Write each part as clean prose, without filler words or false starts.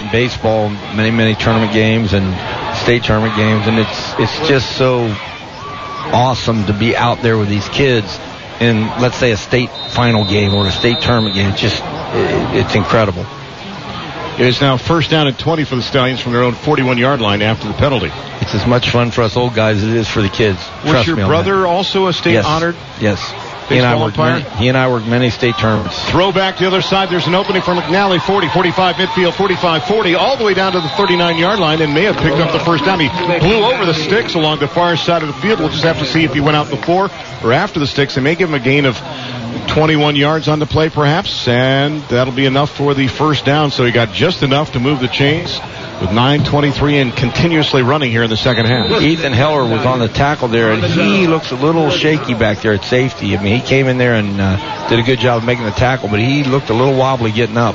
baseball, many tournament games and state tournament games, and it's just so awesome to be out there with these kids in, let's say, a state final game or a state tournament game. It's incredible. It is now first down and 20 for the Stallions from their own 41-yard line after the penalty. It's as much fun for us old guys as it is for the kids. Was your brother also a state-honored? Yes. He and I worked many state tournaments. Throw back to the other side. There's an opening for McNally. 40, 45 midfield, 45, 40, all the way down to the 39-yard line, and may have picked up the first down. He blew over the sticks along the far side of the field. We'll just have to see if he went out before or after the sticks. They may give him a gain of 21 yards on the play, perhaps, and that'll be enough for the first down. So he got just enough to move the chains with 9:23 and continuously running here in the second half. Ethan Heller was on the tackle there, and he looks a little shaky back there at safety. I mean, he came in there and did a good job of making the tackle, but he looked a little wobbly getting up.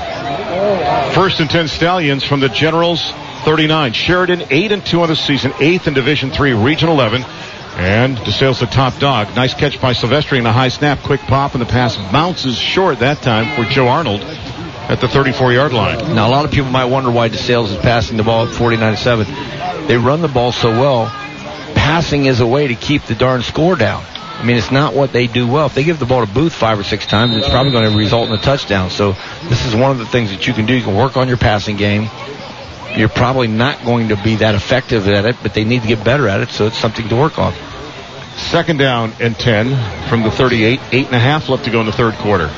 First and 10 Stallions from the Generals 39. Sheridan 8-2 on the season, 8th in Division III, Region 11. And DeSales the top dog. Nice catch by Silvestri and a high snap. Quick pop, and the pass bounces short that time for Joe Arnold at the 34-yard line. Now, a lot of people might wonder why DeSales is passing the ball at 49-7. They run the ball so well. Passing is a way to keep the darn score down. I mean, it's not what they do well. If they give the ball to Booth 5 or 6 times, it's probably going to result in a touchdown. So this is one of the things that you can do. You can work on your passing game. You're probably not going to be that effective at it, but they need to get better at it, so it's something to work on. Second down and 10 from the 38. 8.5 left to go in the third quarter.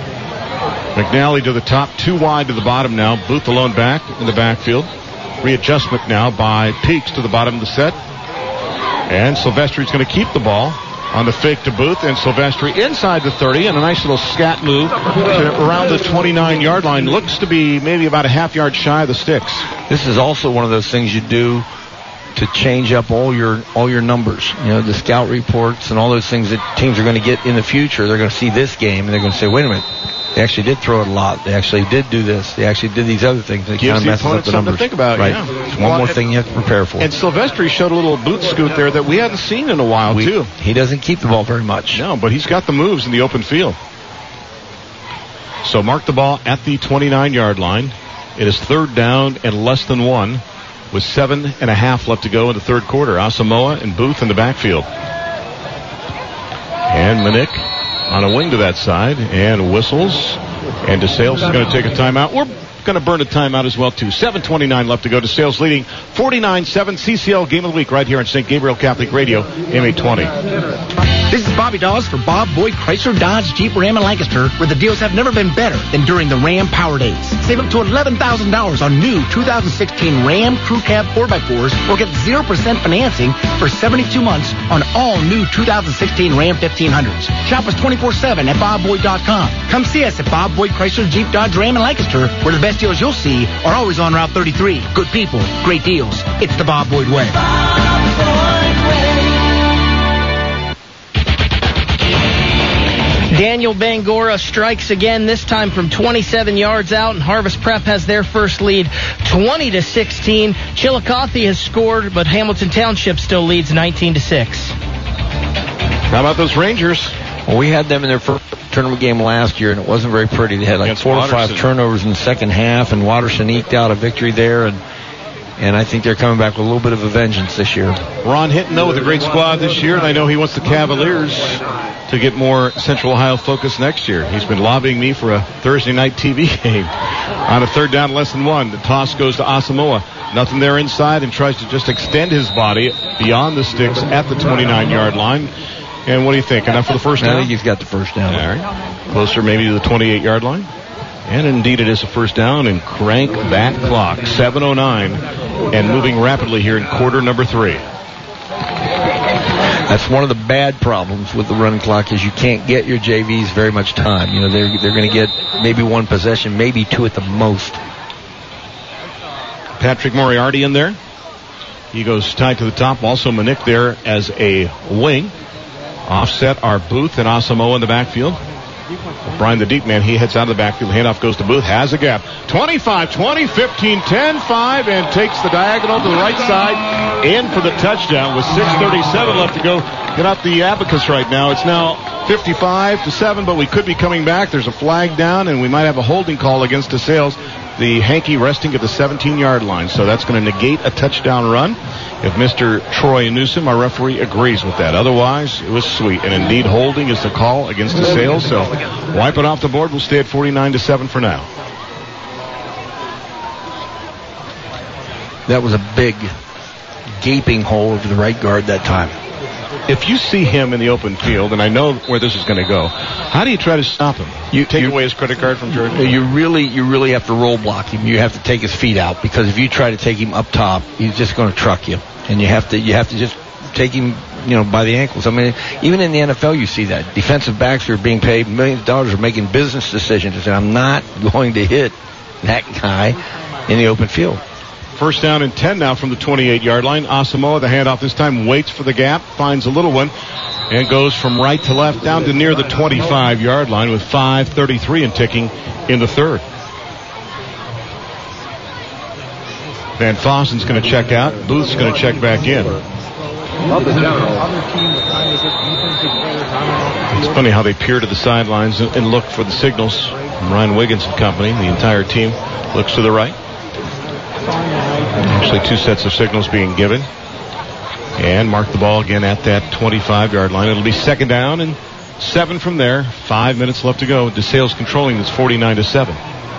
McNally to the top, 2 wide to the bottom now. Booth alone back in the backfield. Readjustment now by Peaks to the bottom of the set. And Silvestri's going to keep the ball on the fake to Booth, and Silvestri inside the 30, and a nice little scat move to around the 29-yard line. Looks to be maybe about a half yard shy of the sticks. This is also one of those things you do to change up all your numbers. You know, the scout reports and all those things that teams are going to get in the future. They're going to see this game, and they're going to say, wait a minute, they actually did throw it a lot. They actually did do this. They actually did these other things. They kind of messes up the numbers. To think about, right. Yeah. It's one more thing you have to prepare for. And Silvestri showed a little boot scoot there that we hadn't seen in a while, too. He doesn't keep the ball very much. No, but he's got the moves in the open field. So mark the ball at the 29-yard line. It is third down and less than 1 with 7.5 left to go in the third quarter. Asamoah and Booth in the backfield. And Manick on a wing to that side and whistles. And DeSales is going to take a timeout. We're going to burn a timeout as well, too. 7:29 left to go. DeSales leading 49-7. CCL Game of the Week right here on St. Gabriel Catholic Radio, M820. This is Bobby Dawes for Bob Boyd Chrysler Dodge Jeep Ram and Lancaster, where the deals have never been better than during the Ram Power Days. Save up to $11,000 on new 2016 Ram Crew Cab 4x4s or get 0% financing for 72 months on all new 2016 Ram 1500s. Shop us 24/7 at BobBoyd.com. Come see us at Bob Boyd Chrysler Jeep Dodge Ram and Lancaster, where the best deals you'll see are always on Route 33. Good people, great deals. It's the Bob Boyd way. Bob Boyd way. Daniel Bangora strikes again, this time from 27 yards out, and Harvest Prep has their first lead 20-16. Chillicothe has scored, but Hamilton Township still leads 19-6. How about those Rangers? Well, we had them in their first tournament game last year, and it wasn't very pretty. They had like 4 or 5 turnovers in the second half, and Watterson eked out a victory there, and I think they're coming back with a little bit of a vengeance this year. Ron Hinton, though, with a great squad this year, and I know he wants the Cavaliers to get more Central Ohio focus next year. He's been lobbying me for a Thursday night TV game. On a third down, less than 1, the toss goes to Asamoah. Nothing there inside, and tries to just extend his body beyond the sticks at the 29-yard line. And what do you think? Enough for the first down? I think he's got the first down. All right. Closer maybe to the 28-yard line. And indeed it is a first down, and crank that clock. 7:09 and moving rapidly here in quarter number 3. That's one of the bad problems with the run clock is you can't get your JVs very much time. You know, they're going to get maybe 1 possession, maybe 2 at the most. Patrick Moriarty in there. He goes tied to the top. Also Manick there as a wing. Offset are Booth and Asamoah in the backfield. Brian, the deep man, he heads out of the backfield. Handoff goes to Booth. Has a gap. 25, 20, 15, 10, 5, and takes the diagonal to the right side. In for the touchdown with 6:37 left to go. Get out the abacus right now. It's now 55-7, but we could be coming back. There's a flag down, and we might have a holding call against DeSales. The Hankey resting at the 17-yard line, so that's going to negate a touchdown run if Mr. Troy Newsom, our referee, agrees with that. Otherwise, it was sweet, and indeed holding is the call against DeSales, so wipe it off the board. We'll stay at 49-7 for now. That was a big, gaping hole over the right guard that time. If you see him in the open field, and I know where this is going to go, how do you try to stop him? You take away his credit card from Jordan? You really have to roll block him. You have to take his feet out, because if you try to take him up top, he's just going to truck you. And you have to just take him, by the ankles. I mean, even in the NFL, you see that. Defensive backs who are being paid millions of dollars are making business decisions and say, I'm not going to hit that guy in the open field. First down and 10 now from the 28-yard line. Asamoah, the handoff this time, waits for the gap, finds a little one, and goes from right to left down to near the 25-yard line with 5:33 and ticking in the third. Van Fossen's going to check out. Booth's going to check back in. It's funny how they peer to the sidelines and look for the signals from Ryan Wiggins and company. The entire team looks to the right. Actually, two sets of signals being given. And mark the ball again at that 25-yard line. It'll be second down and 7 from there. 5 minutes left to go. DeSales controlling this 49-7.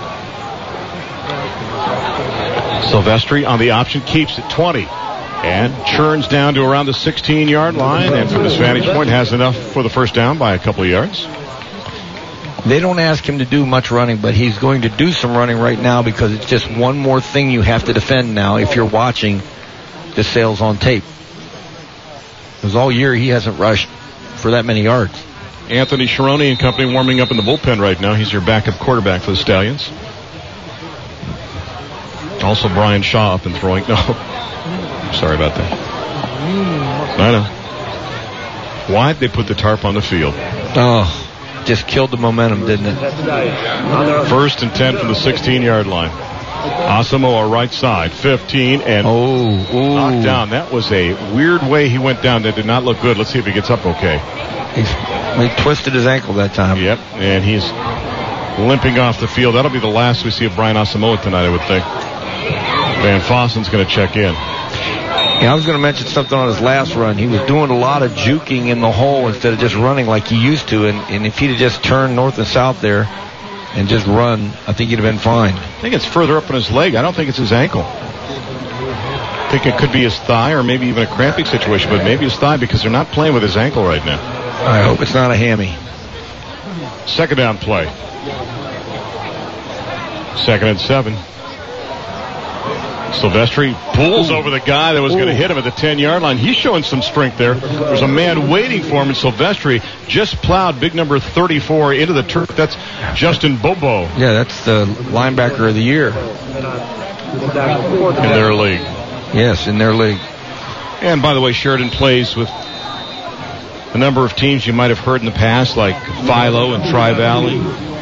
Silvestri on the option, keeps it 20. And churns down to around the 16-yard line. And from this vantage point has enough for the first down by a couple of yards. They don't ask him to do much running, but he's going to do some running right now, because it's just one more thing you have to defend now if you're watching DeSales on tape. Because all year he hasn't rushed for that many yards. Anthony Sharoni and company warming up in the bullpen right now. He's your backup quarterback for the Stallions. Also Brian Shaw up and throwing. No. Sorry about that. I know. Why'd they put the tarp on the field? Oh. Just killed the momentum, didn't it? First and 10 from the 16-yard line. Asamoah right side, 15, and knocked down. That was a weird way he went down. That did not look good. Let's see if he gets up okay. He twisted his ankle that time. Yep, and he's limping off the field. That'll be the last we see of Brian Asamoah tonight, I would think. Van Fossen's going to check in. Yeah, I was going to mention something on his last run. He was doing a lot of juking in the hole instead of just running like he used to. And if he'd have just turned north and south there and just run, I think he'd have been fine. I think it's further up in his leg. I don't think it's his ankle. I think it could be his thigh or maybe even a cramping situation, but maybe his thigh, because they're not playing with his ankle right now. I hope it's not a hammy. Second down play. 2nd and 7. Silvestri pulls over the guy that was going to hit him at the 10-yard line. He's showing some strength there. There's a man waiting for him, and Silvestri just plowed big number 34 into the turf. That's Justin Bobo. Yeah, that's the linebacker of the year. In their league. Yes, in their league. And by the way, Sheridan plays with a number of teams you might have heard in the past, like Philo and Tri-Valley.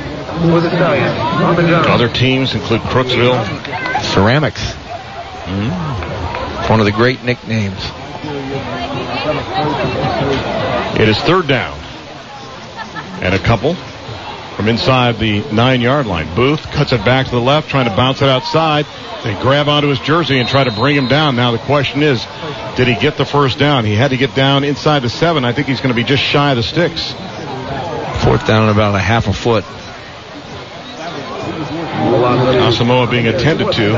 Other teams include Crooksville. Ceramics. One of the great nicknames. It is third down. And a couple from inside the 9-yard line. Booth cuts it back to the left, trying to bounce it outside. They grab onto his jersey and try to bring him down. Now the question is, did he get the first down? He had to get down inside the 7. I think he's going to be just shy of the sticks. Fourth down and about a half a foot. Asamoah being attended to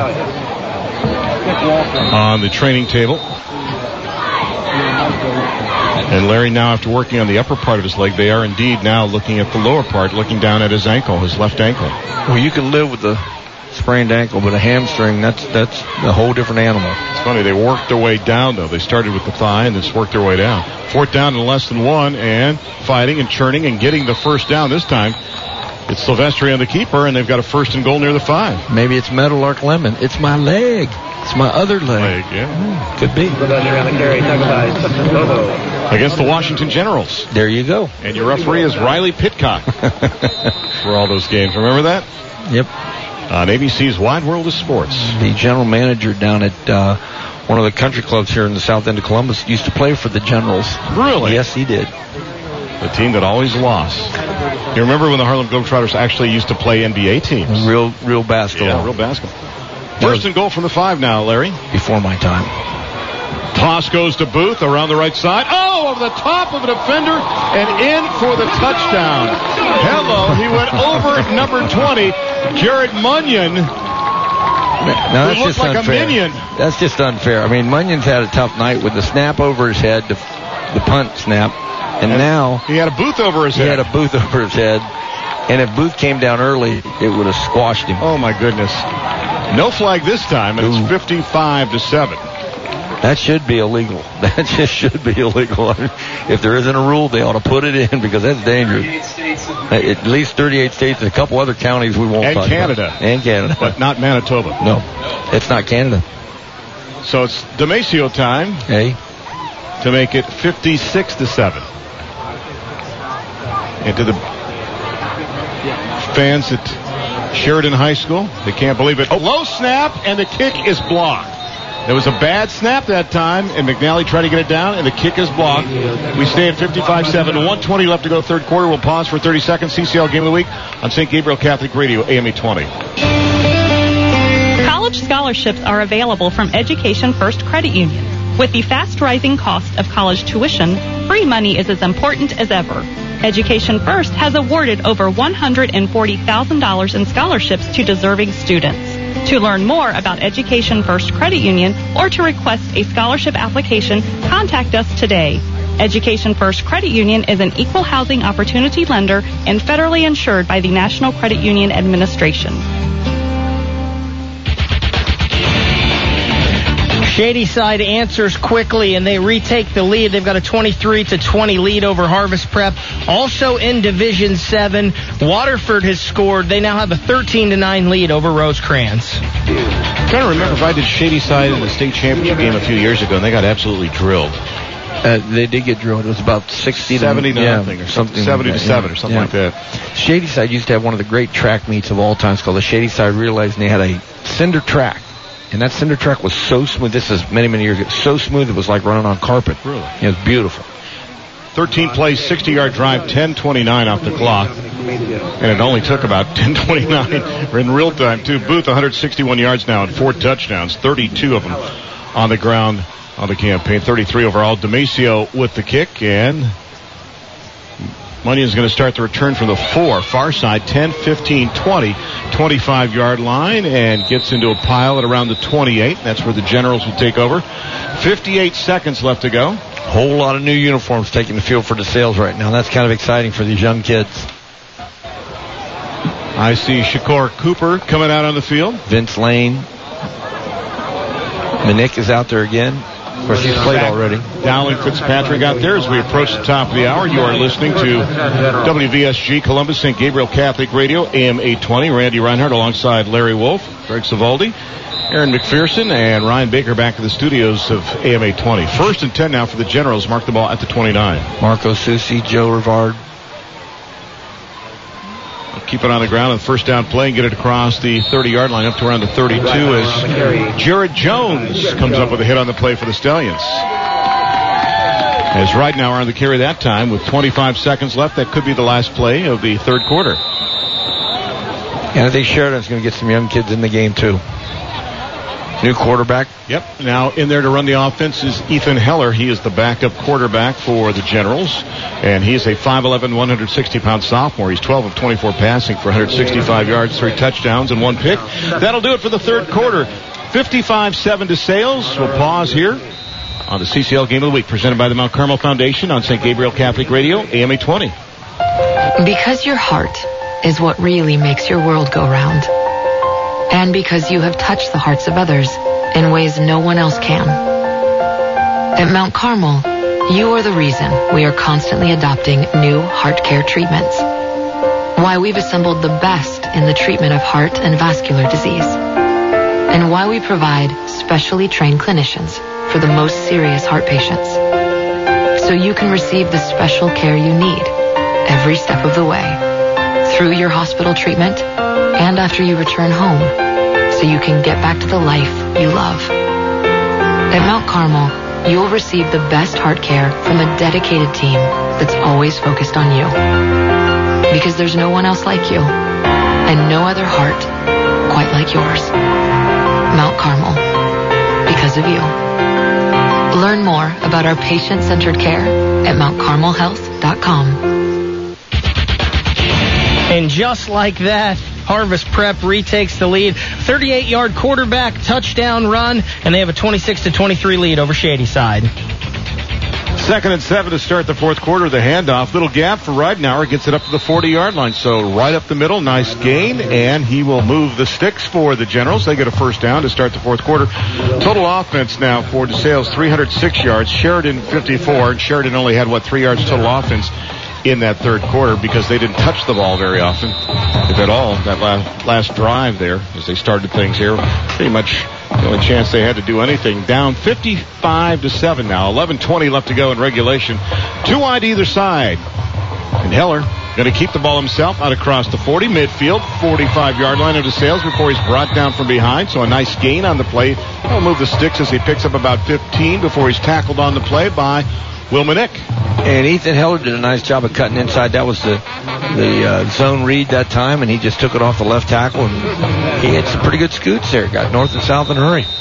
on the training table. And Larry, now after working on the upper part of his leg, they are indeed now looking at the lower part, looking down at his ankle, his left ankle. Well, you can live with the sprained ankle, but a hamstring, that's a whole different animal. It's funny, they worked their way down, though. They started with the thigh and just worked their way down. Fourth down and less than 1, and fighting and churning and getting the first down this time. It's Silvestri on the keeper, and they've got a first and goal near the 5. Maybe it's Meadowlark Lemon. It's my leg. It's my other leg. Yeah. Could be. Against the Washington Generals. There you go. And your referee is Riley Pitcock for all those games. Remember that? Yep. On ABC's Wide World of Sports. The general manager down at one of the country clubs here in the south end of Columbus used to play for the Generals. Really? Yes, he did. The team that always lost. You remember when the Harlem Globetrotters actually used to play NBA teams? Real basketball. Yeah, real basketball. First and goal from the 5 now, Larry. Before my time. Toss goes to Booth around the right side. Oh, over the top of a defender and in for the touchdown. Hello, he went over number 20, Jared Munyon. Now, that's just like unfair. A minion. That's just unfair. I mean, Munyon's had a tough night with the snap over his head, the punt snap, and now he had a Booth over his head. He had a Booth over his head, and if Booth came down early, it would have squashed him. Oh my goodness! No flag this time, and it's 55-7. That should be illegal. That just should be illegal. If there isn't a rule, they ought to put it in because that's dangerous. At least 38 states and a couple other counties we won't talk Canada. about. And Canada. But not Manitoba. No, it's not Canada. So it's Demasio time. Hey. To make it 56-7. And to the fans at Sheridan High School, they can't believe it. Low snap, and the kick is blocked. There was a bad snap that time, and McNally tried to get it down, and the kick is blocked. We stay at 55-7. 1:20 left to go, third quarter. We'll pause for 30 seconds. CCL Game of the Week on St. Gabriel Catholic Radio, AM 820. College scholarships are available from Education First Credit Union. With the fast-rising cost of college tuition, free money is as important as ever. Education First has awarded over $140,000 in scholarships to deserving students. To learn more about Education First Credit Union or to request a scholarship application, contact us today. Education First Credit Union is an equal housing opportunity lender and federally insured by the National Credit Union Administration. Shadyside answers quickly, and they retake the lead. They've got a 23-20 lead over Harvest Prep. Also in Division 7, Waterford has scored. They now have a 13-9 lead over Rosecrans. I'm trying to remember if I did Shadyside in the state championship game a few years ago, and they got absolutely drilled. They did get drilled. It was about 70 to nothing or something. 70 to 7 or something like that. Shadyside used to have one of the great track meets of all times called the Shadyside Relays, and they had a cinder track. And that cinder track was so smooth. This is many, many years ago. So smooth it was like running on carpet. Really? It was beautiful. 13 plays, 60-yard drive, 10:29 off the clock. And it only took about 10:29 in real time, too. Booth, 161 yards now and 4 touchdowns, 32 of them on the ground on the campaign. 33 overall. Demasio with the kick, and Munyon's going to start the return from the 4, far side, 10, 15, 20, 25-yard line, and gets into a pile at around the 28. That's where the Generals will take over. 58 seconds left to go. Whole lot of new uniforms taking the field for DeSales right now. That's kind of exciting for these young kids. I see Shakur Cooper coming out on the field. Vince Lane. Manick is out there again. Of course, he's played already. Dowling Fitzpatrick out there as we approach the top of the hour. You are listening to WVSG Columbus, St. Gabriel Catholic Radio, AM 820. Randy Reinhardt alongside Larry Wolf, Greg Savaldi, Aaron McPherson, and Ryan Baker back to the studios of AM 820. First and 10 now for the Generals. Mark the ball at the 29. Marco Susi, Joe Rivard. Keep it on the ground on the first down play and get it across the 30-yard line up to around the 32 as Jared Jones comes up with a hit on the play for the Stallions. As right now are on the carry that time with 25 seconds left. That could be the last play of the third quarter. And I think Sheridan's going to get some young kids in the game, too. New quarterback. Yep. Now in there to run the offense is Ethan Heller. He is the backup quarterback for the Generals. And he is a 5'11", 160-pound sophomore. He's 12 of 24 passing for 165 yards, 3 touchdowns, and 1 pick. That'll do it for the third quarter. 55-7 to Sales. We'll pause here on the CCL Game of the Week, presented by the Mount Carmel Foundation on St. Gabriel Catholic Radio, AM 820. Because your heart is what really makes your world go round. And because you have touched the hearts of others in ways no one else can. At Mount Carmel, you are the reason we are constantly adopting new heart care treatments. why we've assembled the best in the treatment of heart and vascular disease, and why we provide specially trained clinicians for the most serious heart patients, so you can receive the special care you need every step of the way, through your hospital treatment and after you return home, so you can get back to the life you love. At Mount Carmel, you'll receive the best heart care from a dedicated team that's always focused on you. Because there's no one else like you, and no other heart quite like yours. Mount Carmel, because of you. Learn more about our patient-centered care at mountcarmelhealth.com. And just like that, Harvest Prep retakes the lead. 38-yard quarterback touchdown run, and they have a 26-23 lead over Shadyside. 2nd and 7 to start the fourth quarter. The handoff. Little gap for Ridenour. Gets it up to the 40-yard line. So right up the middle. Nice gain. And he will move the sticks for the Generals. They get a first down to start the fourth quarter. Total offense now for DeSales, 306 yards. Sheridan, 54. And Sheridan only had, 3 yards total offense in that third quarter because they didn't touch the ball very often, if at all, that last drive there as they started things here. Pretty much the only chance they had to do anything. Down 55-7 now. 11:20 left to go in regulation. 2 wide either side. And Heller going to keep the ball himself out across the 40, midfield, 45-yard line of DeSales before he's brought down from behind. So a nice gain on the play. He'll move the sticks as he picks up about 15 before he's tackled on the play by Wilmanick. And Ethan Heller did a nice job of cutting inside. That was the zone read that time, and he just took it off the left tackle, and he had some pretty good scoots there. Got north and south in a hurry.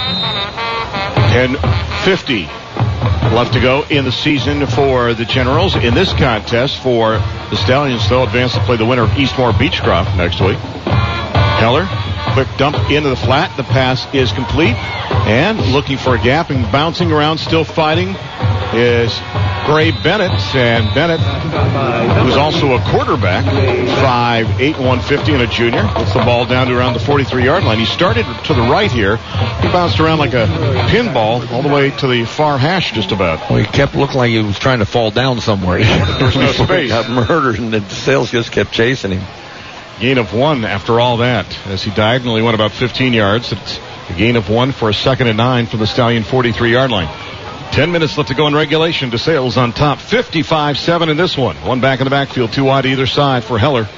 10:50 left to go in the season for the Generals. In this contest for the Stallions, they'll advance to play the winner of Eastmoor Beechcroft next week. Heller, quick dump into the flat. The pass is complete. And looking for a gap and bouncing around, still fighting, is Gray Bennett. And Bennett, who's also a quarterback, 5'8", 150, and a junior, gets the ball down to around the 43-yard line. He started to the right here. He bounced around like a pinball all the way to the far hash just about. Well, he kept looking like he was trying to fall down somewhere. There was no space. He got murdered, and the DeSales just kept chasing him. Gain of 1 after all that, as he diagonally went about 15 yards. It's a gain of 1 for a 2nd and 9 from the Stallion 43-yard line. 10 minutes left to go in regulation. DeSales on top, 55-7 in this one. 1 back in the backfield, 2 wide either side for Heller.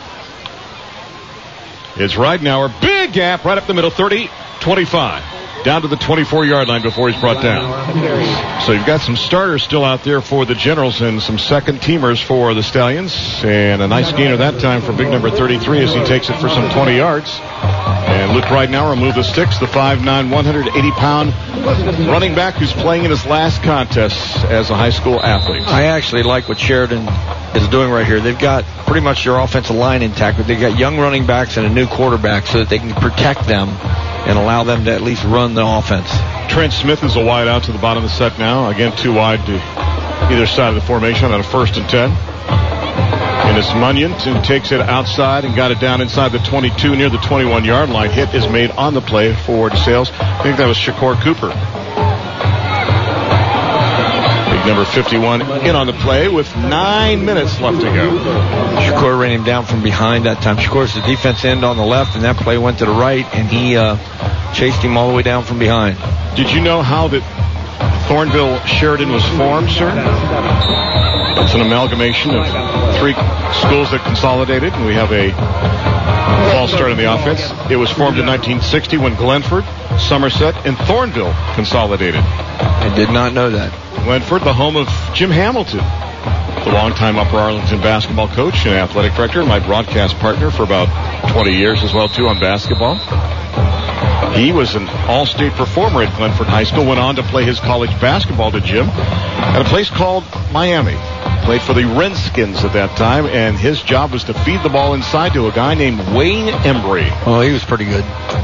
It's Ridenour. Big gap right up the middle, 30, 25. Down to the 24-yard line before he's brought down. So you've got some starters still out there for the Generals and some second-teamers for the Stallions. And a nice gainer that time for big number 33 as he takes it for some 20 yards. And Luke Ridenour will move the sticks, the 5'9", 180-pound running back who's playing in his last contest as a high school athlete. I actually like what Sheridan is doing right here. They've got pretty much their offensive line intact, but they've got young running backs and a new quarterback so that they can protect them and allow them to at least run the offense. Trent Smith is a wide out to the bottom of the set now. Again, 2 wide to either side of the formation on a 1st and 10. And it's Munyon who takes it outside and got it down inside the 22 near the 21-yard line. Hit is made on the play for DeSales. I think that was Shakur Cooper. Big number 51 in on the play with 9 minutes left to go. Shakur ran him down from behind that time. Shakur's the defense end on the left, and that play went to the right, and he chased him all the way down from behind. Did you know how that Thornville Sheridan was formed, sir? It's an amalgamation of 3 schools that consolidated, and we have a false start in the offense. It was formed in 1960 when Glenford, Somerset, and Thornville consolidated. I did not know that. Glenford, the home of Jim Hamilton, the longtime Upper Arlington basketball coach and athletic director, my broadcast partner for about 20 years as well, too, on basketball. He was an all-state performer at Glenford High School, went on to play his college basketball to Jim at a place called Miami. Played for the Redskins at that time, and his job was to feed the ball inside to a guy named Wayne Embry. Oh, he was pretty good.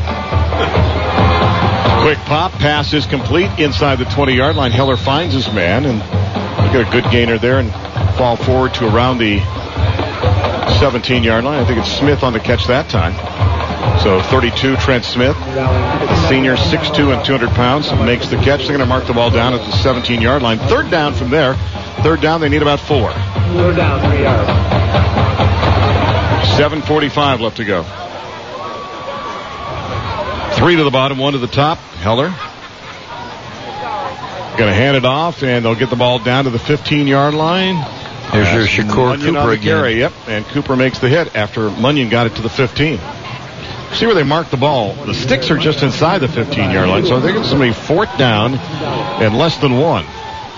Quick pop, pass is complete inside the 20-yard line. Heller finds his man, and get a good gainer there and fall forward to around the 17-yard line. I think it's Smith on the catch that time. So 32, Trent Smith, the senior, 6'2" and 200 pounds, makes the catch. They're going to mark the ball down at the 17-yard line. 3rd down from there. 3rd down, they need about 4. 4 down, 3 yards. 7:45 left to go. 3 to the bottom, 1 to the top. Heller going to hand it off, and they'll get the ball down to the 15-yard line. There's your Shakur Cooper again. Carry, yep, and Cooper makes the hit after Munyon got it to the 15. See where they mark the ball. The sticks are just inside the 15-yard line, so I think it's going to be 4th down and less than 1.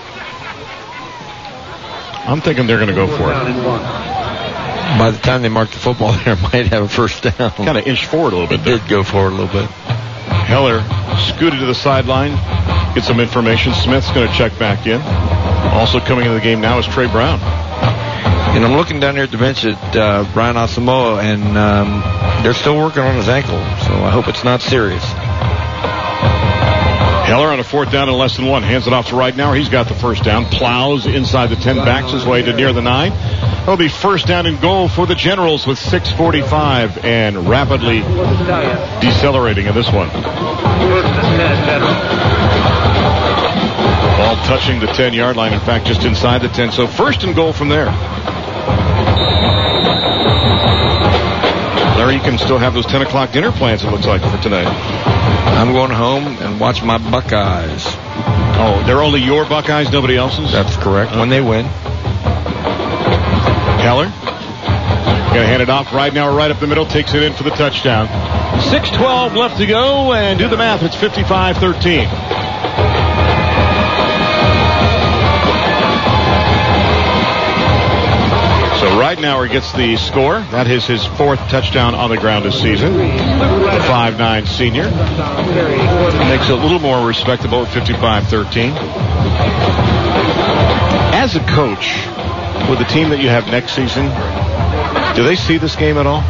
I'm thinking they're going to go for it. By the time they mark the football, they might have a first down. Kind of inch forward a little bit. Did go forward a little bit. Heller scooted to the sideline, get some information. Smith's going to check back in. Also coming into the game now is Trey Brown. And I'm looking down here at the bench at Brian Asamoah, and they're still working on his ankle, so I hope it's not serious. Heller on a 4th down and less than 1. Hands it off to Ridenauer. He's got the first down. Plows inside the 10, backs his way to near the 9. It'll be 1st down and goal for the Generals with 6:45 and rapidly decelerating in this one. Ball touching the 10-yard line. In fact, just inside the 10. So 1st and goal from there. Larry, you can still have those 10 o'clock dinner plans, it looks like, for tonight. I'm going home and watch my Buckeyes. Oh, they're only your Buckeyes, nobody else's? That's correct. When they win. Heller going to hand it off right now, right up the middle, takes it in for the touchdown. 6:12 left to go, and do the math, it's 55-13. So Ridenauer gets the score. That is his 4th touchdown on the ground this season. The 5'9" senior. Makes it a little more respectable at 55-13. As a coach, with the team that you have next season, do they see this game at all?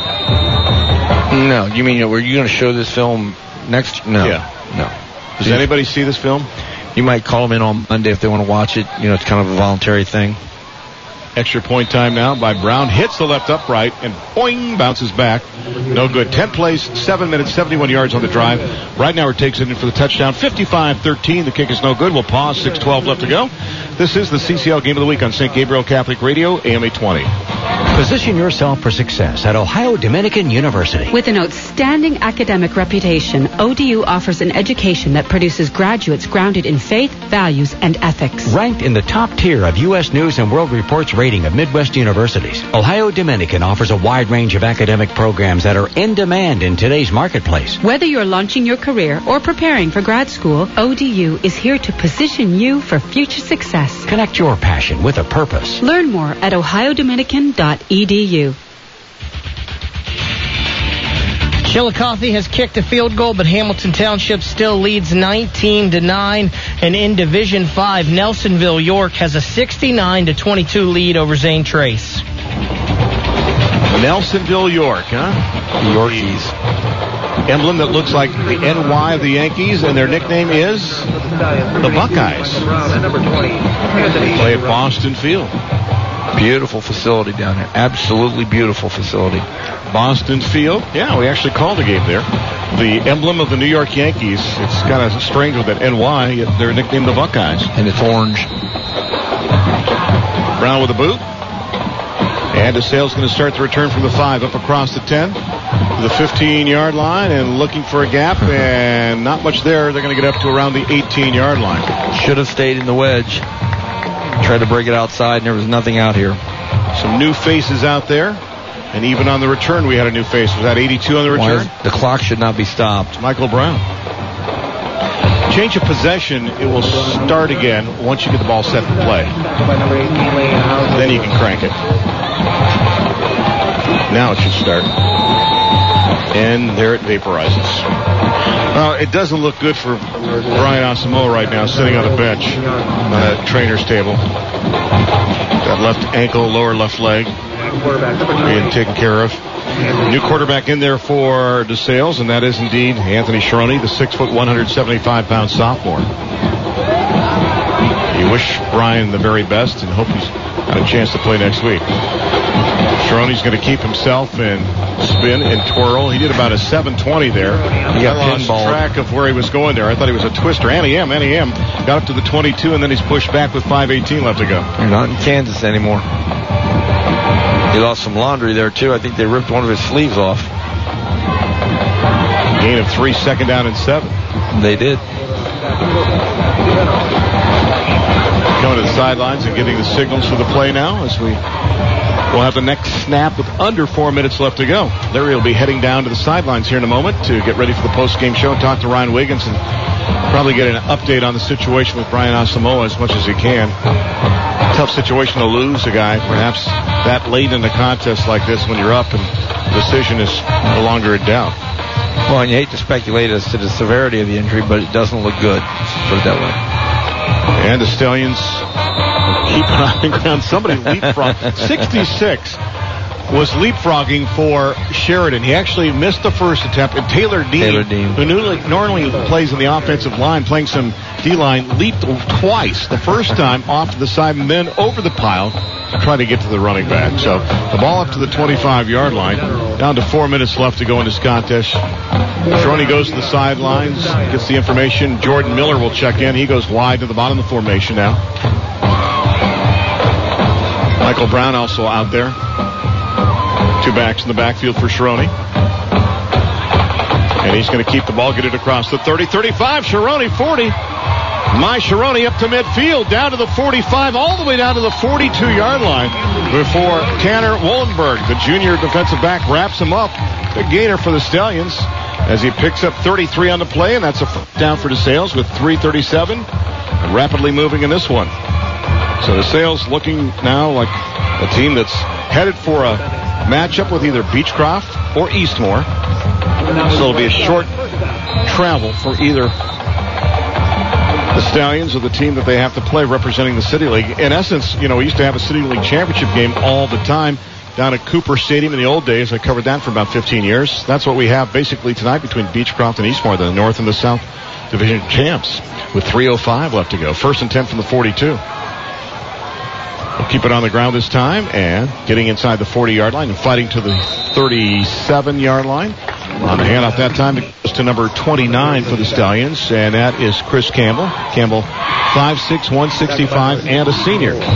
No. You mean, were you going to show this film next? No. Yeah. No. Does anybody see this film? You might call them in on Monday if they want to watch it. You know, it's kind of a voluntary thing. Extra point time now by Brown. Hits the left upright and boing, bounces back. No good. 10 plays, 7 minutes, 71 yards on the drive. Ridenauer takes it in for the touchdown. 55-13. The kick is no good. We'll pause. 6:12 left to go. This is the CCL Game of the Week on St. Gabriel Catholic Radio, AM 820. Position yourself for success at Ohio Dominican University. With an outstanding academic reputation, ODU offers an education that produces graduates grounded in faith, values, and ethics. Ranked in the top tier of U.S. News and World Report's rating of Midwest universities, Ohio Dominican offers a wide range of academic programs that are in demand in today's marketplace. Whether you're launching your career or preparing for grad school, ODU is here to position you for future success. Connect your passion with a purpose. Learn more at ohiodominican.edu. Chillicothe has kicked a field goal, but Hamilton Township still leads 19-9. And in Division 5, Nelsonville York has a 69-22 lead over Zane Trace. Nelsonville York, huh? Yorkies. Emblem that looks like the NY of the Yankees, and their nickname is the Buckeyes. They play at Boston Field. Beautiful facility down there. Absolutely beautiful facility. Boston Field. Yeah, we actually called a game there. The emblem of the New York Yankees. It's kind of strange with that NY. They're nicknamed the Buckeyes. And it's orange. Brown with a boot. And DeSale's going to start the return from the 5 up across the 10 to the 15-yard line and looking for a gap, and not much there. They're going to get up to around the 18-yard line. Should have stayed in the wedge. Tried to break it outside, and there was nothing out here. Some new faces out there. And even on the return, we had a new face. Was that 82 on the return? The clock should not be stopped. Michael Brown. Change of possession, it will start again once you get the ball set for play. Then you can crank it. Now it should start. And there it vaporizes. It doesn't look good for Brian Asamoah right now, sitting on the bench on that trainer's table. That left ankle, lower left leg being taken care of. New quarterback in there for DeSales, and that is indeed Anthony Sharoni, the 6', 175-pound sophomore. You wish Brian the very best and hope he's got a chance to play next week. Sharoni's going to keep himself and spin and twirl. He did about a 720 there. He got lost track of where he was going there. I thought he was a twister. NEM. Got up to the 22, and then he's pushed back with 5:18 left to go. You're not in Kansas anymore. He lost some laundry there, too. I think they ripped one of his sleeves off. Gain of 3, 2nd down and 7. They did. Going to the sidelines and getting the signals for the play now as we'll have the next snap with under 4 minutes left to go. Larry will be heading down to the sidelines here in a moment to get ready for the post-game show and talk to Ryan Wiggins and probably get an update on the situation with Brian Asamoah as much as he can. Tough situation to lose a guy perhaps that late in the contest like this when you're up and the decision is no longer in doubt. Well, and you hate to speculate as to the severity of the injury, but it doesn't look good. Put it that way. And the Stallions keep an eye on the ground. Somebody leapfrogged. 66 was leapfrogging for Sheridan. He actually missed the first attempt, and Taylor Dean, who normally plays in the offensive line, playing some D-line, leaped twice. The first time off to the side and then over the pile to try to get to the running back. So the ball up to the 25-yard line. Down to 4 minutes left to go in this contest. Cerrone goes to the sidelines, gets the information. Jordan Miller will check in. He goes wide to the bottom of the formation now. Michael Brown also out there. 2 backs in the backfield for Cerrone. And he's going to keep the ball, get it across the 30, 35, Cerrone 40. My Cerrone up to midfield, down to the 45, all the way down to the 42-yard line before Tanner Wollenberg, the junior defensive back, wraps him up. Big gainer for the Stallions as he picks up 33 on the play, and that's a first down for DeSales with 3:37 and rapidly moving in this one. So DeSales looking now like a team that's headed for a matchup with either Beechcroft or Eastmore. So it'll be a short travel for either the Stallions or the team that they have to play representing the City League. In essence, we used to have a City League championship game all the time down at Cooper Stadium in the old days. I covered that for about 15 years. That's what we have basically tonight between Beechcroft and Eastmore, the North and the South Division champs, with 3:05 left to go. 1st and 10 from the 42. We'll keep it on the ground this time and getting inside the 40-yard line and fighting to the 37-yard line. On the handoff that time, it goes to number 29 for the Stallions, and that is Chris Campbell. Campbell, 5'6", 165, and a senior. So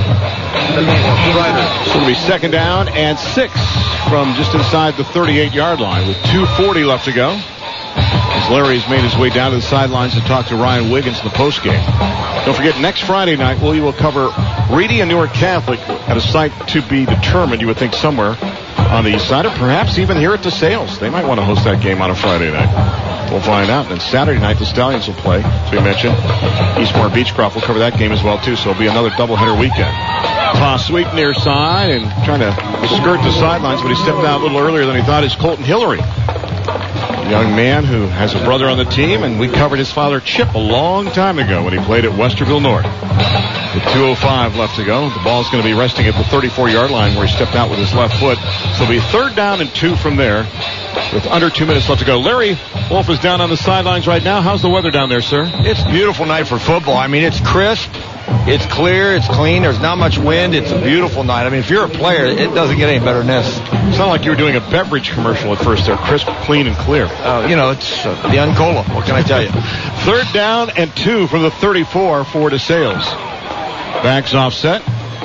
it'll be 2nd down and 6 from just inside the 38-yard line with 2:40 left to go. As Larry's made his way down to the sidelines to talk to Ryan Wiggins in the postgame. Don't forget, next Friday night, we will cover Reedy and Newark Catholic at a site to be determined, you would think, somewhere on the east side, or perhaps even here at DeSales. They might want to host that game on a Friday night. We'll find out. And then Saturday night, the Stallions will play, as we mentioned. Eastmore Beechcroft will cover that game as well, too, so it'll be another doubleheader weekend. Toss sweep near side and trying to skirt the sidelines, but he stepped out a little earlier than he thought, is Colton Hillary. A young man who has a brother on the team, and we covered his father Chip a long time ago when he played at Westerville North. With 2:05 left to go, the ball's going to be resting at the 34-yard line where he stepped out with his left foot. So it'll be 3rd down and 2 from there with under 2 minutes left to go. Larry Wolf is down on the sidelines right now. How's the weather down there, sir? It's a beautiful night for football. I mean, it's crisp. It's clear. It's clean. There's not much wind. It's a beautiful night. I mean, if you're a player, it doesn't get any better than this. It sounded like you were doing a beverage commercial at first there. Crisp, clean, and clear. It's the Uncola. What can I tell you? 3rd down and 2 from the 34 for DeSales. Backs offset.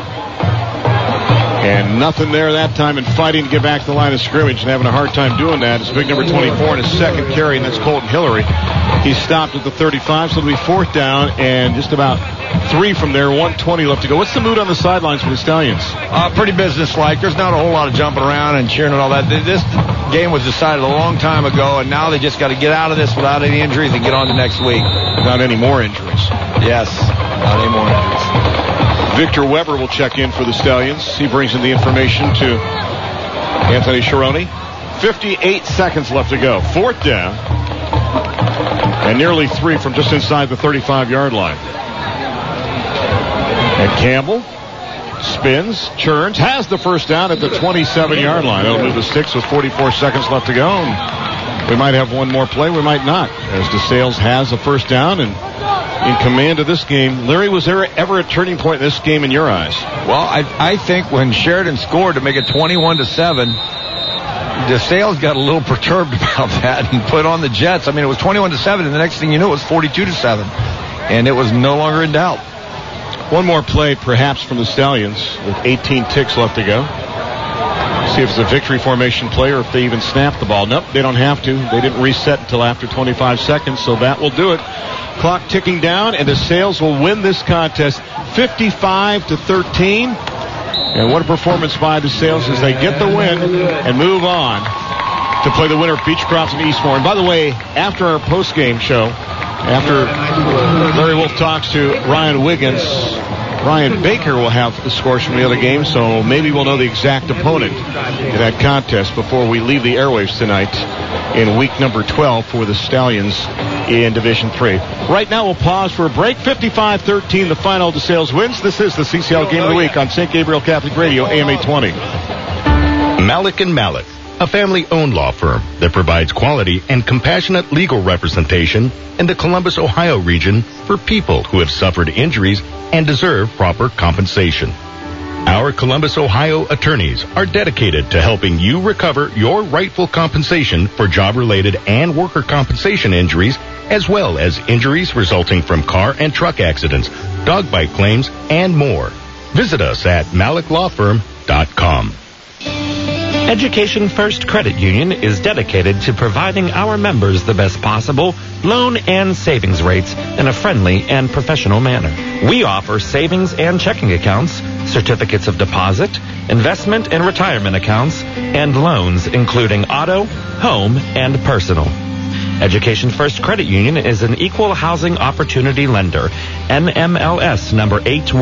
And nothing there that time, and fighting to get back to the line of scrimmage and having a hard time doing that. It's big number 24 in his second carry, and that's Colton Hillary. He stopped at the 35, so it'll be 4th down and just about 3 from there, 1:20 left to go. What's the mood on the sidelines for the Stallions? Pretty businesslike. There's not a whole lot of jumping around and cheering and all that. This game was decided a long time ago, and now they just got to get out of this without any injuries and get on to next week. Without any more injuries. Yes, not any more injuries. Victor Weber will check in for the Stallions. He brings in the information to Anthony Cerrone. 58 seconds left to go. 4th down. And nearly 3 from just inside the 35-yard line. And Campbell spins, churns, has the first down at the 27-yard line. That'll move to 6 with 44 seconds left to go. And we might have one more play. We might not, as DeSales has a first down and in command of this game. Larry, was there ever a turning point in this game in your eyes? Well, I think when Sheridan scored to make it 21-7, DeSales got a little perturbed about that and put on the Jets. I mean, it was 21-7, and the next thing you knew, it was 42-7, and it was no longer in doubt. One more play, perhaps, from the Stallions with 18 ticks left to go. See if it's a victory formation play or if they even snap the ball. Nope, they don't have to. They didn't reset until after 25 seconds, so that will do it. Clock ticking down, and the Sails will win this contest 55-13. And what a performance by the Sails as they get the win and move on to play the winner of Beechcroft and Eastmoor. And by the way, after our post-game show, after Larry Wolf talks to Ryan Wiggins, Ryan Baker will have the scores from the other game, so maybe we'll know the exact opponent in that contest before we leave the airwaves tonight in week number 12 for the Stallions in Division 3. Right now we'll pause for a break. 55-13, the final. The Sails wins. This is the CCL Game of the Week on St. Gabriel Catholic Radio, AM 820. Malik & Malik, a family-owned law firm that provides quality and compassionate legal representation in the Columbus, Ohio region for people who have suffered injuries and deserve proper compensation. Our Columbus, Ohio attorneys are dedicated to helping you recover your rightful compensation for job-related and worker compensation injuries, as well as injuries resulting from car and truck accidents, dog bite claims, and more. Visit us at maliclawfirm.com. Education First Credit Union is dedicated to providing our members the best possible loan and savings rates in a friendly and professional manner. We offer savings and checking accounts, certificates of deposit, investment and retirement accounts, and loans including auto, home, and personal. Education First Credit Union is an equal housing opportunity lender, NMLS number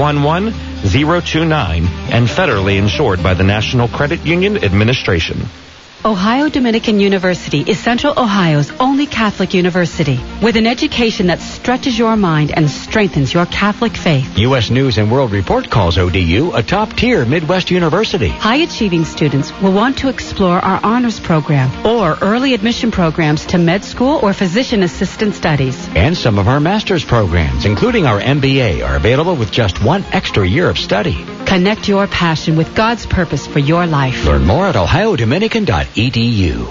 811029, and federally insured by the National Credit Union Administration. Ohio Dominican University is Central Ohio's only Catholic university with an education that stretches your mind and strengthens your Catholic faith. U.S. News and World Report calls ODU a top-tier Midwest university. High-achieving students will want to explore our honors program or early admission programs to med school or physician assistant studies. And some of our master's programs, including our MBA, are available with just one extra year of study. Connect your passion with God's purpose for your life. Learn more at ohiodominican.edu.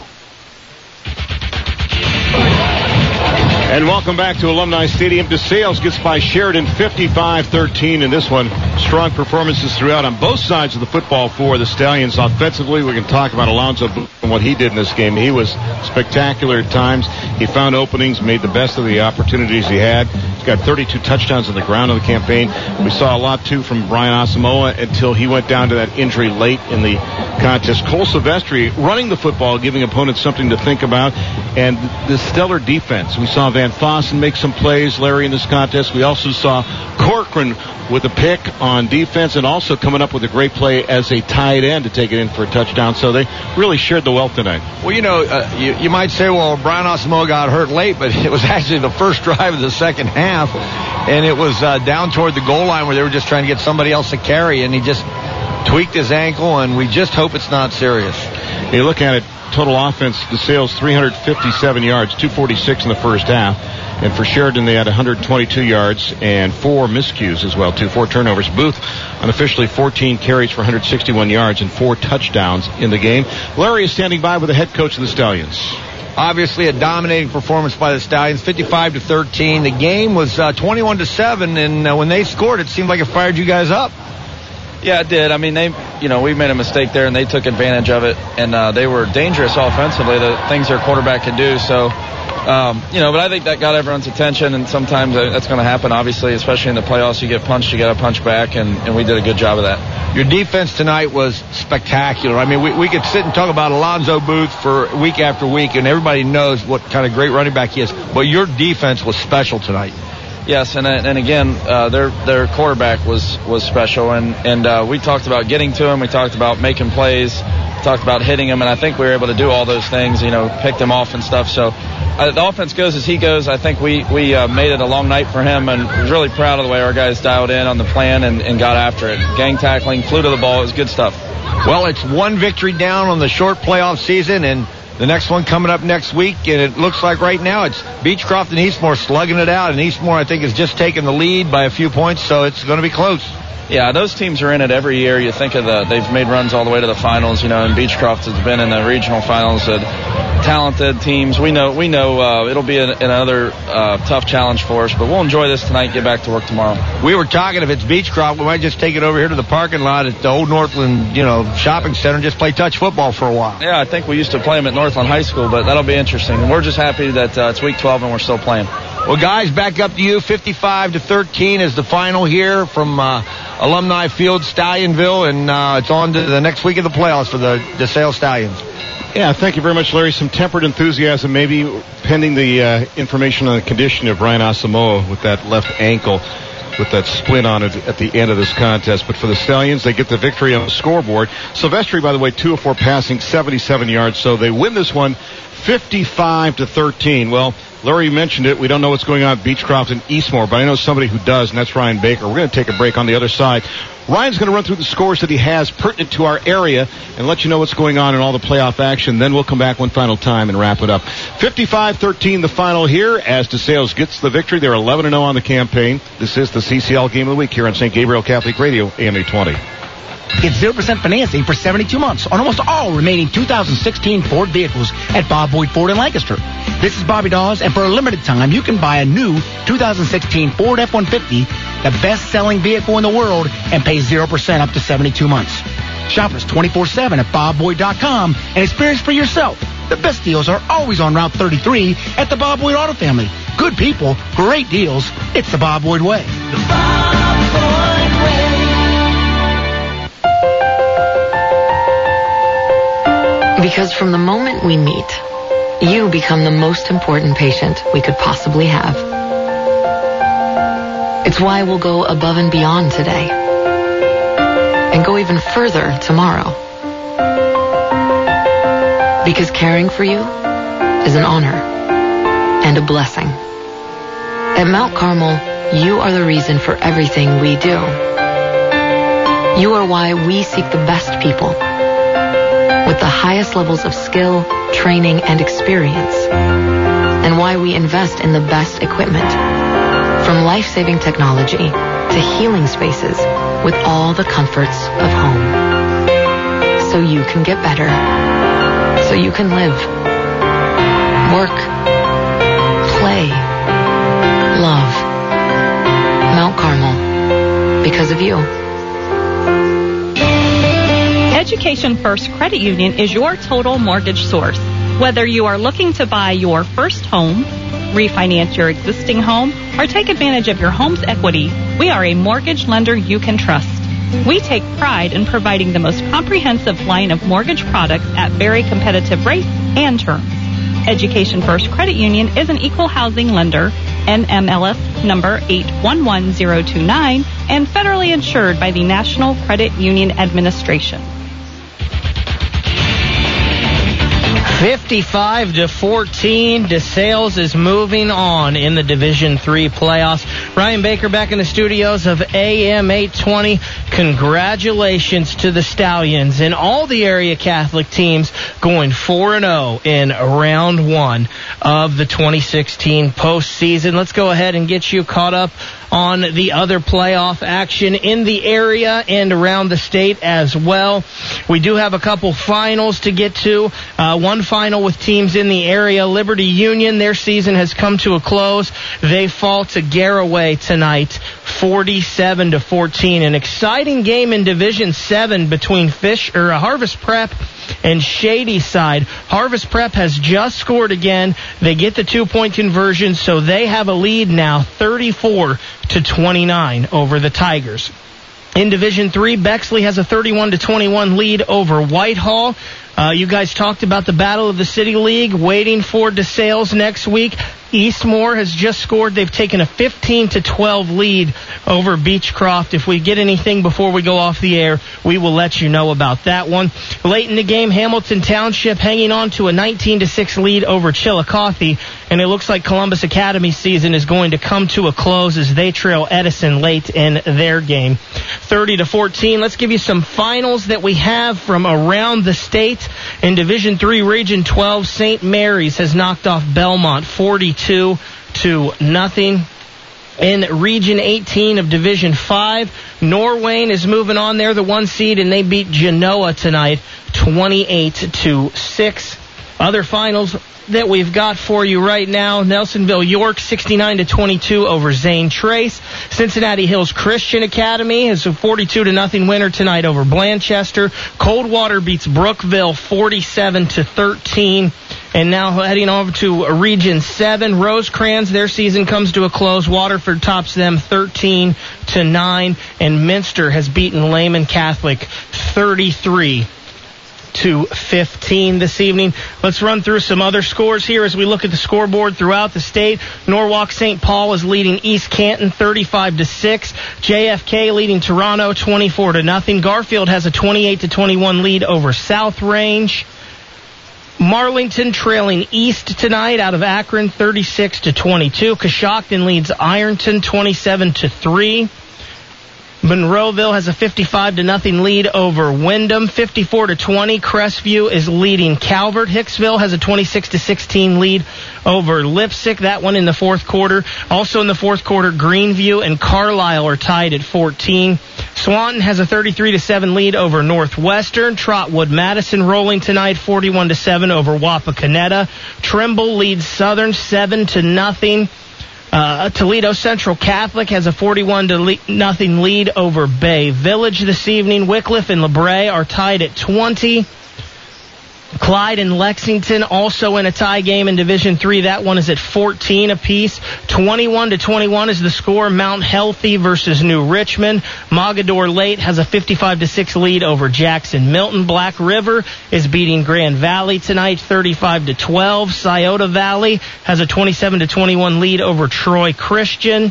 And welcome back to Alumni Stadium. DeSales gets by Sheridan 55-13 in this one. Strong performances throughout on both sides of the football for the Stallions. Offensively, we can talk about Alonzo Booth and what he did in this game. He was spectacular at times. He found openings, made the best of the opportunities he had. He's got 32 touchdowns on the ground in the campaign. We saw a lot, too, from Brian Asamoah until he went down to that injury late in the contest. Cole Silvestri running the football, giving opponents something to think about. And the stellar defense. We saw Van Fossen make some plays, Larry, in this contest. We also saw Corcoran with a pick on defense and also coming up with a great play as a tight end to take it in for a touchdown. So they really shared the wealth tonight. Well, you might say, well, Brian Asamoah got hurt late, but it was actually the first drive of the second half, and it was down toward the goal line where they were just trying to get somebody else to carry, and he just tweaked his ankle, and we just hope it's not serious. You look at it, total offense, the Sails 357 yards, 246 in the first half. And for Sheridan, they had 122 yards and 4 miscues as well, 4 turnovers. Booth unofficially 14 carries for 161 yards and 4 touchdowns in the game. Larry is standing by with the head coach of the Stallions. Obviously a dominating performance by the Stallions, 55-13. The game was 21-7, and when they scored, it seemed like it fired you guys up. Yeah, it did. I mean, we made a mistake there, and they took advantage of it, and they were dangerous offensively, the things their quarterback could do. So, but I think that got everyone's attention, and sometimes that's going to happen, obviously, especially in the playoffs. You get punched, you got to punch back, and we did a good job of that. Your defense tonight was spectacular. I mean, we could sit and talk about Alonzo Booth for week after week, and everybody knows what kind of great running back he is, but your defense was special tonight. Yes, and again, their quarterback was special, and we talked about getting to him. We talked about making plays, talked about hitting him, and I think we were able to do all those things. Picked him off and stuff. So the offense goes as he goes. I think we made it a long night for him, and was really proud of the way our guys dialed in on the plan and got after it. Gang tackling, flew to the ball. It was good stuff. Well, it's one victory down on the short playoff season, and the next one coming up next week, and it looks like right now it's Beechcroft and Eastmoor slugging it out, and Eastmoor, I think, has just taken the lead by a few points, so it's going to be close. Yeah, those teams are in it every year. You think of they've made runs all the way to the finals, and Beechcroft has been in the regional finals. Talented teams. We know it'll be another tough challenge for us, but we'll enjoy this tonight and get back to work tomorrow. We were talking, if it's Beechcroft, we might just take it over here to the parking lot at the old Northland, shopping center and just play touch football for a while. Yeah, I think we used to play them at Northland High School, but that'll be interesting. And we're just happy that it's week 12 and we're still playing. Well, guys, back up to you. 55-13 is the final here from Alumni Field, Stallionville, and it's on to the next week of the playoffs for the DeSales Stallions. Yeah, thank you very much, Larry. Some tempered enthusiasm, maybe pending the information on the condition of Brian Asamoah with that left ankle, with that splint on it at the end of this contest. But for the Stallions, they get the victory on the scoreboard. Silvestri, by the way, 2 of 4 passing, 77 yards. So they win this one 55-13. Well, Larry mentioned it. We don't know what's going on at Beechcroft and Eastmore, but I know somebody who does, and that's Ryan Baker. We're going to take a break on the other side. Ryan's going to run through the scores that he has pertinent to our area and let you know what's going on in all the playoff action. Then we'll come back one final time and wrap it up. 55-13 the final here as DeSales gets the victory. They're 11-0 on the campaign. This is the CCL Game of the Week here on St. Gabriel Catholic Radio, AM 820. Get 0% financing for 72 months on almost all remaining 2016 Ford vehicles at Bob Boyd Ford in Lancaster. This is Bobby Dawes, and for a limited time, you can buy a new 2016 Ford F-150, the best-selling vehicle in the world, and pay 0% up to 72 months. Shop us 24/7 at bobboyd.com and experience for yourself. The best deals are always on Route 33 at the Bob Boyd Auto Family. Good people, great deals. It's the Bob Boyd way. The Bob Boyd way. Because from the moment we meet, you become the most important patient we could possibly have. It's why we'll go above and beyond today and go even further tomorrow. Because caring for you is an honor and a blessing. At Mount Carmel, you are the reason for everything we do. You are why we seek the best people with the highest levels of skill, training, and experience, and why we invest in the best equipment, from life-saving technology to healing spaces with all the comforts of home. So you can get better, so you can live, work, play, love. Mount Carmel, because of you. Education First Credit Union is your total mortgage source. Whether you are looking to buy your first home, refinance your existing home, or take advantage of your home's equity, we are a mortgage lender you can trust. We take pride in providing the most comprehensive line of mortgage products at very competitive rates and terms. Education First Credit Union is an equal housing lender, NMLS number 811029, and federally insured by the National Credit Union Administration. 55-14, DeSales is moving on in the Division III playoffs. Ryan Baker back in the studios of AM 820. Congratulations to the Stallions and all the area Catholic teams going 4-0 in round one of the 2016 postseason. Let's go ahead and get you caught up on the other playoff action in the area and around the state as well. We do have a couple finals to get to. One final with teams in the area. Liberty Union, their season has come to a close. They fall to Garaway tonight, 47-14. An exciting game in Division 7 between Harvest Prep and Shadyside. Harvest Prep has just scored again. They get the 2-point conversion, so they have a lead now, 34-29 over the Tigers. In Division 3, Bexley has a 31-21 lead over Whitehall. You guys talked about the Battle of the City League, waiting for DeSales next week. Eastmore has just scored. They've taken a 15-12 lead over Beechcroft. If we get anything before we go off the air, we will let you know about that one. Late in the game, Hamilton Township hanging on to a 19-6 lead over Chillicothe, and it looks like Columbus Academy season is going to come to a close as they trail Edison late in their game. 30-14. Let's give you some finals that we have from around the state. In Division 3, Region 12, St. Mary's has knocked off Belmont 42-0. In Region 18 of Division 5, Norwayne is moving on. They're the 1 seed, and they beat Genoa tonight 28-6. Other finals that we've got for you right now: Nelsonville York 69-22 over Zane Trace. Cincinnati Hills Christian Academy is a 42-0 winner tonight over Blanchester. Coldwater beats Brookville 47-13. And now heading over to Region 7, Rosecrans, their season comes to a close. Waterford tops them 13-9, and Minster has beaten Lehman Catholic 33-15 this evening. Let's run through some other scores here as we look at the scoreboard throughout the state. Norwalk St. Paul is leading East Canton 35-6. JFK leading Toronto 24-0. Garfield has a 28-21 lead over South Range. Marlington trailing East tonight out of Akron 36-22. Coshocton leads Ironton 27-3. Monroeville has a 55-0 lead over Wyndham, 54-20. Crestview is leading Calvert. Hicksville has a 26-16 lead over Lipsick. That one in the fourth quarter. Also in the fourth quarter, Greenview and Carlisle are tied at 14. Swanton has a 33-7 lead over Northwestern. Trotwood Madison rolling tonight 41-7 over Wapakoneta. Trimble leads Southern 7-0. Toledo Central Catholic has a 41-0 lead over Bay Village this evening. Wycliffe and LeBray are tied at 20. Clyde and Lexington also in a tie game in Division III. That one is at 14 apiece. 21-21 is the score. Mount Healthy versus New Richmond. Mogador Late has a 55-6 lead over Jackson Milton. Black River is beating Grand Valley tonight 35-12. Scioto Valley has a 27-21 lead over Troy Christian.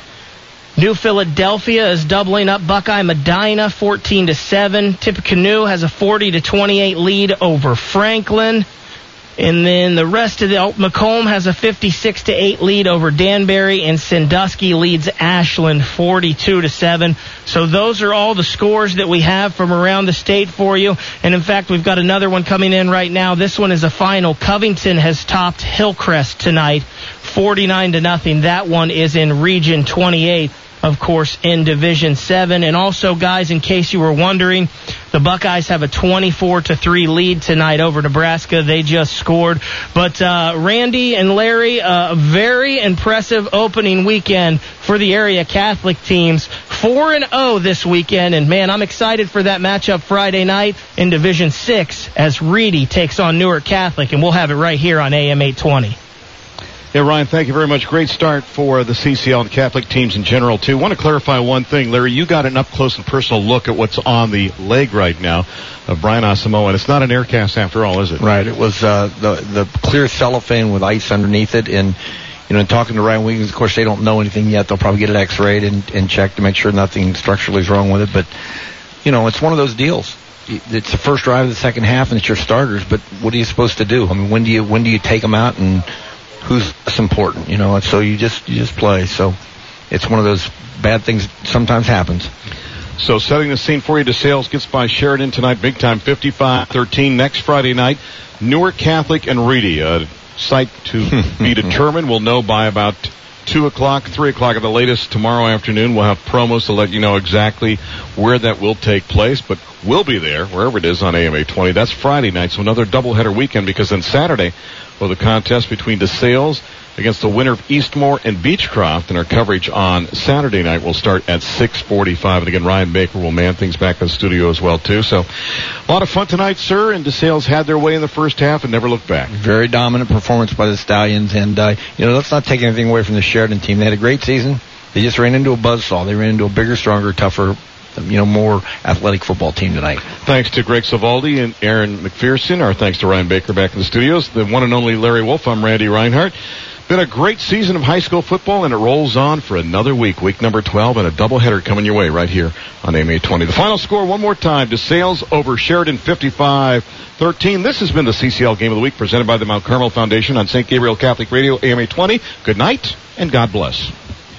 New Philadelphia is doubling up Buckeye Medina 14-7. Tippecanoe has a 40-28 lead over Franklin. And then the rest of the Macomb has a 56-8 lead over Danbury, and Sandusky leads Ashland 42-7. So those are all the scores that we have from around the state for you. And in fact, we've got another one coming in right now. This one is a final. Covington has topped Hillcrest tonight 49-0. That one is in Region 28. Of course, in Division 7. And also, guys, in case you were wondering, the Buckeyes have a 24-3 lead tonight over Nebraska. They just scored. But Randy and Larry, a very impressive opening weekend for the area Catholic teams. 4-0 this weekend. And, man, I'm excited for that matchup Friday night in Division 6 as Reedy takes on Newark Catholic. And we'll have it right here on AM 820. Yeah, Ryan, thank you very much. Great start for the CCL and Catholic teams in general, too. I want to clarify one thing. Larry, you got an up-close and personal look at what's on the leg right now of Brian Asamoah, and it's not an air cast after all, is it? Right. It was the clear cellophane with ice underneath it, and talking to Ryan Wiggins, of course, they don't know anything yet. They'll probably get it x-rayed and checked to make sure nothing structurally is wrong with it. But, it's one of those deals. It's the first drive of the second half, and it's your starters, but what are you supposed to do? I mean, when do you take them out, and who's important, and so you just play. So it's one of those bad things sometimes happens. So setting the scene for you, DeSales gets by Sheridan tonight, big time, 55-13. Next Friday night, Newark Catholic and Reedy. Site to be determined. We'll know by about 2 o'clock, 3 o'clock at the latest tomorrow afternoon. We'll have promos to let you know exactly where that will take place, but we'll be there, wherever it is on AM 820. That's Friday night, so another doubleheader weekend, because then Saturday, the contest between DeSales against the winner of Eastmore and Beechcroft, and our coverage on Saturday night will start at 6:45. And again, Ryan Baker will man things back in the studio as well, too. So a lot of fun tonight, sir, and DeSales had their way in the first half and never looked back. Very dominant performance by the Stallions, and let's not take anything away from the Sheridan team. They had a great season. They just ran into a buzzsaw. They ran into a bigger, stronger, tougher, more athletic football team tonight. Thanks to Greg Savaldi and Aaron McPherson. Our thanks to Ryan Baker back in the studios. The one and only Larry Wolf. I'm Randy Reinhardt. Been a great season of high school football, and it rolls on for another week number 12, and a doubleheader coming your way right here on AM 820. The final score one more time: DeSales over Sheridan 55-13. This has been the CCL Game of the Week presented by the Mount Carmel Foundation on St. Gabriel Catholic Radio, AM 820. Good night, and God bless.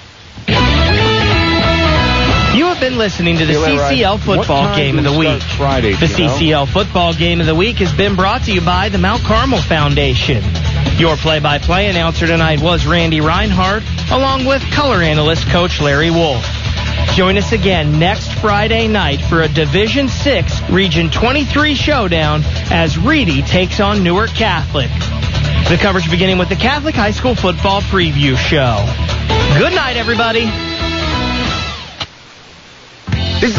You have been listening to the CCL Football Game of the Week. The CCL Football Game of the Week has been brought to you by the Mount Carmel Foundation. Your play-by-play announcer tonight was Randy Reinhardt, along with color analyst Coach Larry Wolf. Join us again next Friday night for a Division 6 Region 23 showdown as Reedy takes on Newark Catholic. The coverage beginning with the Catholic High School Football Preview Show. Good night, everybody.